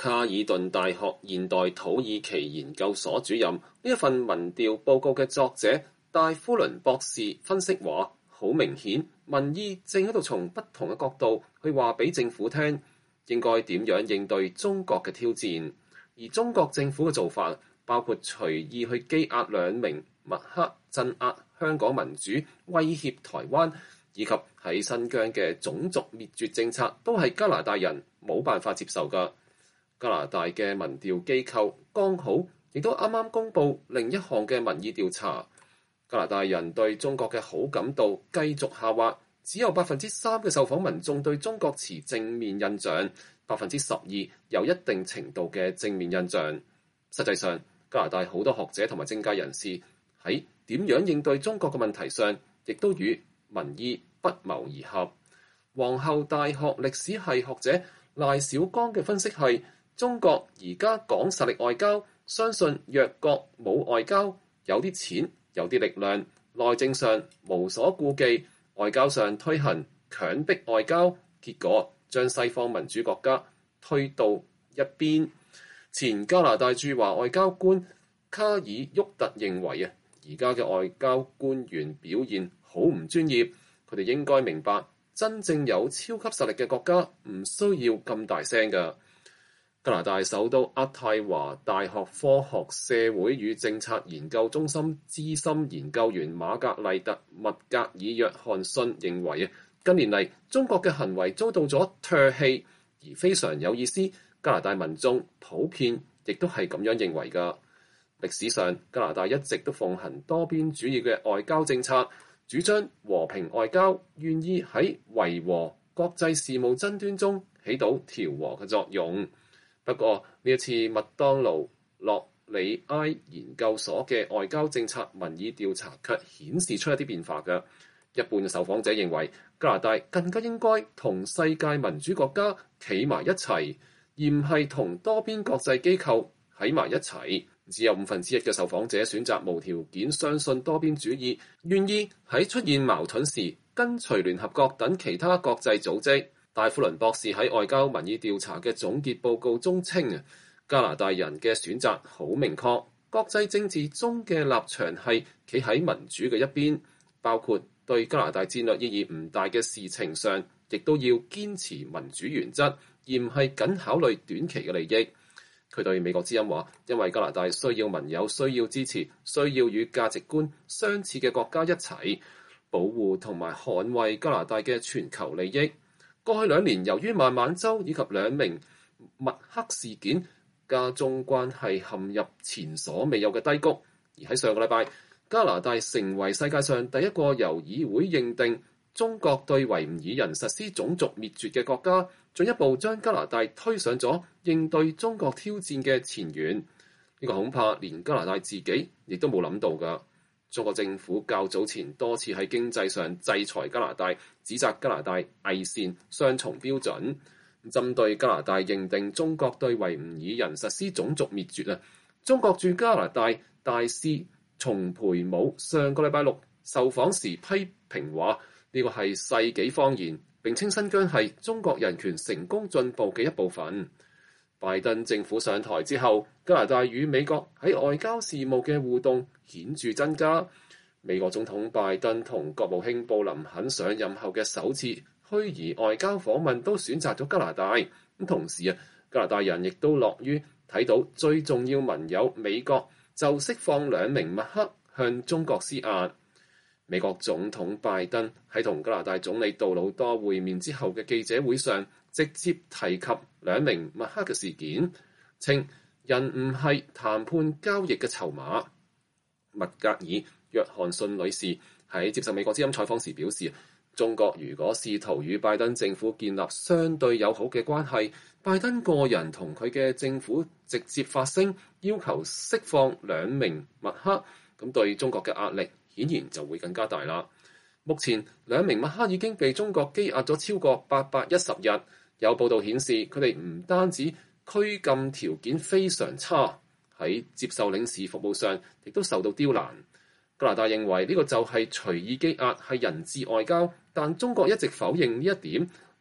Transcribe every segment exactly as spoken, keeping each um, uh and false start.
卡爾頓大學現代土耳其研究所主任，呢一份民調報告嘅作者戴夫倫博士分析話，好明顯民意正喺度從不同嘅角度去話俾政府聽，應該點樣應對中國嘅挑戰。而中國政府嘅做法包括隨意去羈押兩名麥克，鎮壓香港民主，威脅台灣，以及喺新疆嘅種族滅絕政策，都係加拿大人冇辦法接受㗎。加拿大嘅民調機構剛好亦都啱啱公布另一項嘅民意調查，加拿大人對中國嘅好感度繼續下滑，只有百分之三嘅受訪民眾對中國持正面印象，百分之十二有一定程度嘅正面印象。實際上，加拿大好多學者同埋政界人士喺點樣應對中國嘅問題上，亦都與民意不謀而合。皇后大學歷史系學者賴小剛嘅分析係，中國而家講實力外交，相信弱國冇外交，有啲錢有啲力量，內政上無所顧忌，外交上推行強迫外交，結果將西方民主國家推到一邊。前加拿大駐華外交官卡爾沃特認為啊，而家嘅外交官員表現好唔專業，佢哋應該明白真正有超級實力嘅國家唔需要咁大聲㗎。加拿大首都渥太華大學科學社會與政策研究中心資深研究員瑪格麗特麥格爾約翰遜認為啊，近年嚟中國嘅行為遭到咗唾棄，而非常有意思。加拿大民眾普遍亦都係咁樣認為㗎。歷史上，加拿大一直都奉行多邊主義嘅外交政策，主張和平外交，願意喺維和國際事務爭端中起到調和嘅作用。不過呢一次麥當勞洛里埃研究所嘅外交政策民意調查卻顯示出一啲變化嘅。一半嘅受訪者認為加拿大更加應該同世界民主國家企埋一齊，而唔係同多邊國際機構喺埋一齊。只有五分之一嘅受訪者選擇無條件相信多邊主義，願意喺出現矛盾時跟隨聯合國等其他國際組織。戴夫倫博士喺外交民意調查嘅總結報告中稱啊，加拿大人嘅選擇好明確，國際政治中嘅立場係企喺民主嘅一邊，包括對加拿大戰略意義唔大嘅事情上，亦都要堅持民主原則，而唔係僅考慮短期嘅利益。佢對美國之音話，因為加拿大需要盟友，需要支持，需要與價值觀相似嘅國家一齊保護同埋捍衛加拿大嘅全球利益。過去兩年，由於孟晚舟以及兩名麥克事件，加中關係陷入前所未有嘅低谷。而喺上個禮拜，加拿大成為世界上第一個由議會認定中國對維吾爾人實施種族滅絕嘅國家，進一步將加拿大推上咗應對中國挑戰嘅前沿。呢、這個恐怕連加拿大自己亦都冇諗到㗎。中國政府較早前多次喺經濟上制裁加拿大，指責加拿大偽善雙重標準。針對加拿大認定中國對維吾爾人實施種族滅絕啊，中國駐加拿大大使叢培武上個禮拜六受訪時批評話，呢個係世紀謊言，並稱新疆係中國人權成功進步嘅一部分。拜登政府上台之後，加拿大與美國喺外交事務嘅互動顯著增加。美國總統拜登同國務卿布林肯上任後嘅首次虛擬外交訪問都選擇咗加拿大。咁同時啊，加拿大人亦都樂於睇到最重要盟友美國就釋放兩名麥克向中國施壓。美國總統拜登喺同加拿大總理杜魯多會面之後嘅記者會上，直接提及兩名麥克嘅事件，稱人唔係談判交易嘅籌碼。麥格爾約翰遜女士喺接受美國之音採訪時表示，中國如果試圖與拜登政府建立相對友好嘅關係，拜登個人同佢嘅政府直接發聲，要求釋放兩名麥克，咁對中國嘅壓力顯然就會更加大啦。目前兩名麥克已經被中國羈押咗超過八百一十日，有報道顯示佢哋唔單止拘禁條件非常差，喺接受領事服務上亦都受到刁難。加拿大認為呢個就係隨意羈押係人質外交，但中國一直否認呢一點，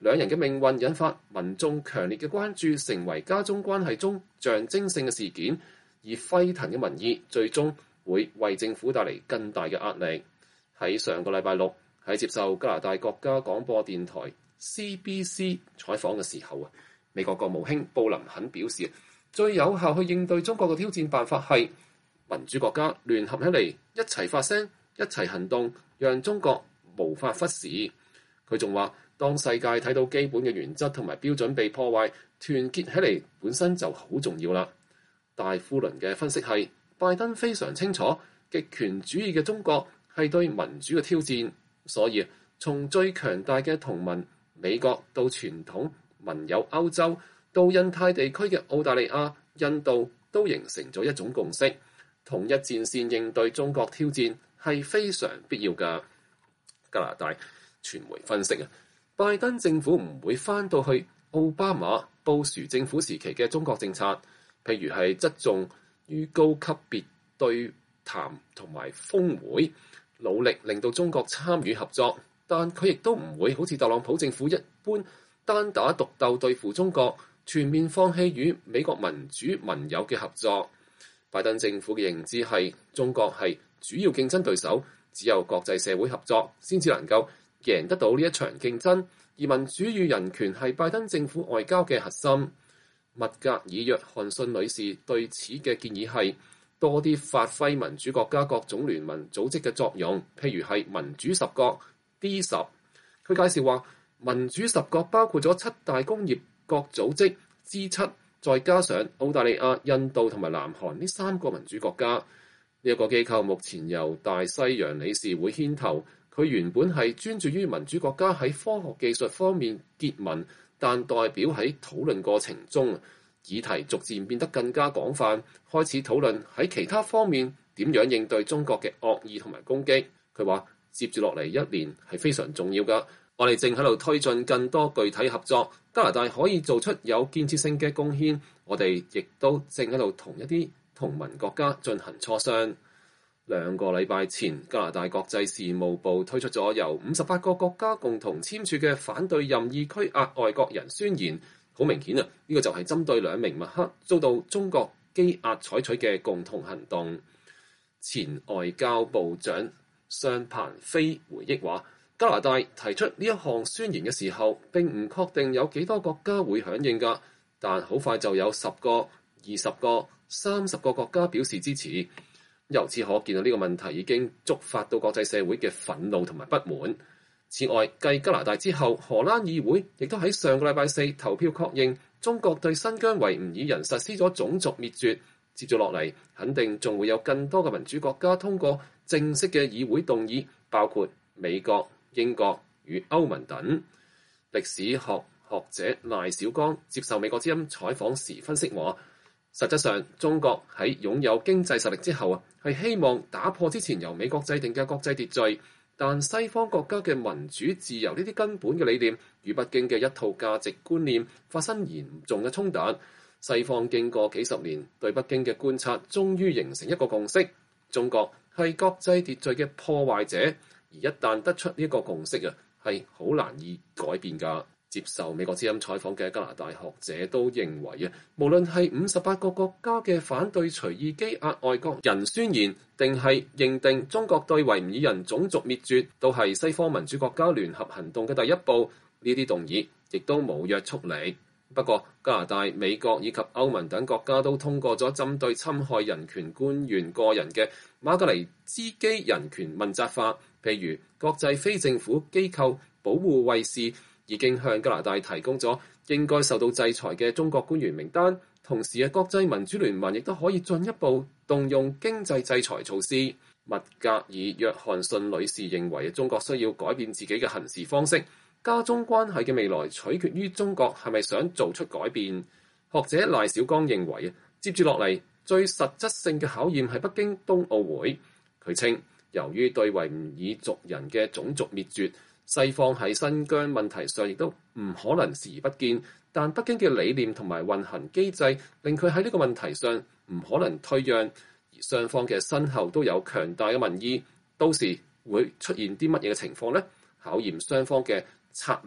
兩人嘅命運引發民眾強烈嘅關注，成為加中關係中象徵性嘅事件，而沸騰嘅民意最終會為政府帶嚟更大嘅壓力。喺上個禮拜六，喺接受加拿大國家廣播電台 C B C 採訪嘅時候啊，美國國務卿布林肯表示，最有效去應對中國嘅挑戰辦法係民主國家聯合起嚟，一齊發聲，一齊行動，讓中國無法忽視。佢仲話，當世界睇到基本嘅原則同埋標準被破壞，團結起嚟本身就好重要啦。戴夫倫嘅分析係，拜登非常清楚極權主義嘅中國係對民主嘅挑戰，所以從最強大嘅同盟美國到傳統盟友歐洲，到印太地區嘅澳大利亞、印度，都形成咗一種共識，統一戰線應對中國挑戰係非常必要嘅。加拿大傳媒分析啊，拜登政府唔會翻到去奧巴馬、布殊政府時期嘅中國政策，譬如係側重於高級別對談同埋峰會，努力令到中國參與合作，但佢亦都唔會好似特朗普政府一般單打獨鬥對付中國，全面放棄與美國民主盟友嘅合作。拜登政府嘅認知係中國係主要競爭對手，只有國際社會合作先至能夠贏得到呢一場競爭，而民主與人權係拜登政府外交嘅核心。麥格爾約翰遜女士對此嘅建議係多啲發揮民主國家各種聯盟組織嘅作用，譬如係民主十國 D 十。佢介紹話，民主十國包括咗七大工業國組織 G 七，再加上澳大利亞、印度同埋南韓呢三個民主國家。呢、這、一個機構目前由大西洋理事會牽頭，佢原本係專注於民主國家喺科學技術方面結盟，但代表喺討論過程中，議題逐漸變得更加廣泛，開始討論喺其他方面點樣應對中國嘅惡意同埋攻擊。佢話接住落嚟一年係非常重要㗎，我哋正喺度推進更多具體合作，加拿大可以做出有建設性嘅貢獻，我哋亦都正喺度同一啲同盟國家進行磋商。兩個禮拜前，加拿大國際事務部推出咗由五十八個國家共同簽署嘅反對任意拘押外國人宣言。好明顯啊，呢個就係針對兩名墨克遭到中國羈押採取嘅共同行動。前外交部長尚彭飛回憶話，加拿大提出呢一項宣言嘅時候，並唔確定有幾多國家會響應㗎，但好快就有十個、二十個、三十個國家表示支持。由此可見啊，呢個問題已經觸發到國際社會嘅憤怒同埋不滿。此外，繼加拿大之後，荷蘭議會亦都喺上個禮拜四投票確認中國對新疆維吾爾人實施咗種族滅絕。接住落嚟，肯定仲會有更多嘅民主國家通過正式嘅議會動議，包括美國、英國與歐盟等。歷史學學者賴小剛接受美國之音採訪時分析話，實質上中國喺擁有經濟實力之後啊，係希望打破之前由美國制定嘅國際秩序，但西方國家嘅民主自由呢啲根本嘅理念與北京嘅一套價值觀念發生嚴重嘅衝突。西方經過幾十年對北京嘅觀察，終於形成一個共識，中國係國際秩序嘅破壞者，而一旦得出呢一個共識啊，係好難以改變㗎。接受美國之音採訪嘅加拿大學者都認為啊，無論係五十八個國家嘅反對隨意羈押外國人宣言，定係認定中國對維吾爾人種族滅絕，都係西方民主國家聯合行動嘅第一步。呢啲動議亦都冇約束力。不過，加拿大、美國以及歐盟等國家都通過咗針對侵害人權官員個人嘅馬格尼茲基人權問責法，譬如國際非政府機構保護衛士已經向加拿大提供咗應該受到制裁嘅中國官員名單，同時啊，國際民主聯盟亦都可以進一步動用經濟制裁措施。麥格爾約翰遜女士認為，中國需要改變自己嘅行事方式。加中關係嘅未來取決於中國係咪想做出改變。學者賴小剛認為，接住落嚟最實質性嘅考驗係北京冬奧會。佢稱，由於對維吾爾族人嘅種族滅絕，西方喺新疆問題上亦都唔可能視而不見，但北京嘅理念同埋運行機制令佢喺呢個問題上唔可能退讓，而雙方嘅身後都有強大嘅民意，到時會出現啲乜嘢嘅情況呢？考驗雙方嘅策略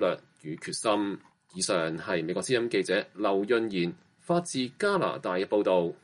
與決心。以上係美國之音記者劉潤賢發自加拿大嘅報導。